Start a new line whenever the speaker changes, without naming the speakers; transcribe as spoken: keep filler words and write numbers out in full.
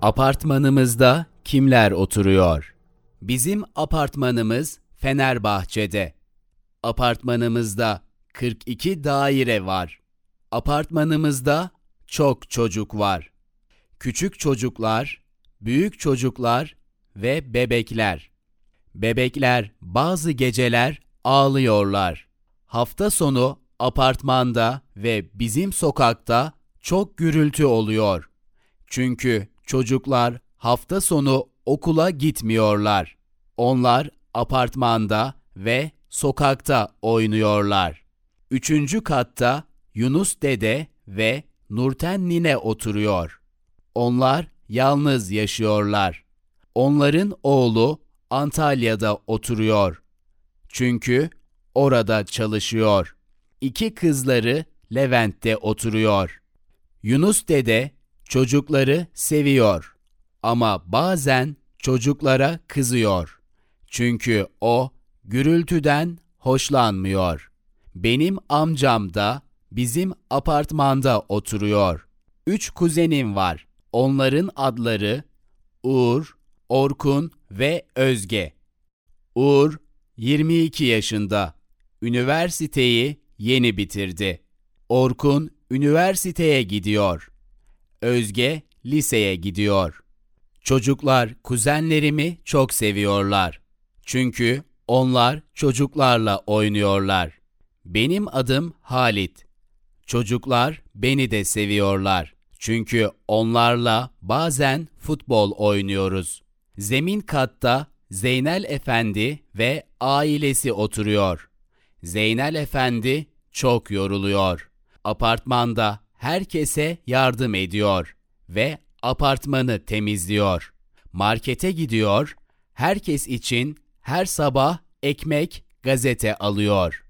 Apartmanımızda kimler oturuyor? Bizim apartmanımız Fenerbahçe'de. Apartmanımızda kırk iki daire var. Apartmanımızda çok çocuk var. Küçük çocuklar, büyük çocuklar ve bebekler. Bebekler bazı geceler ağlıyorlar. Hafta sonu apartmanda ve bizim sokakta çok gürültü oluyor. Çünkü çocuklar hafta sonu okula gitmiyorlar. Onlar apartmanda ve sokakta oynuyorlar. Üçüncü katta Yunus dede ve Nurten nine oturuyor. Onlar yalnız yaşıyorlar. Onların oğlu Antalya'da oturuyor. Çünkü orada çalışıyor. İki kızları Levent'te oturuyor. Yunus dede çocukları seviyor ama bazen çocuklara kızıyor. Çünkü o gürültüden hoşlanmıyor. Benim amcam da bizim apartmanda oturuyor. Üç kuzenim var. Onların adları Uğur, Orkun ve Özge. Uğur yirmi iki yaşında. Üniversiteyi yeni bitirdi. Orkun üniversiteye gidiyor. Özge liseye gidiyor. Çocuklar kuzenlerimi çok seviyorlar. Çünkü onlar çocuklarla oynuyorlar. Benim adım Halit. Çocuklar beni de seviyorlar. Çünkü onlarla bazen futbol oynuyoruz. Zemin katta Zeynel Efendi ve ailesi oturuyor. Zeynel Efendi çok yoruluyor. Apartmanda herkese yardım ediyor ve apartmanı temizliyor. Markete gidiyor, herkes için her sabah ekmek, gazete alıyor.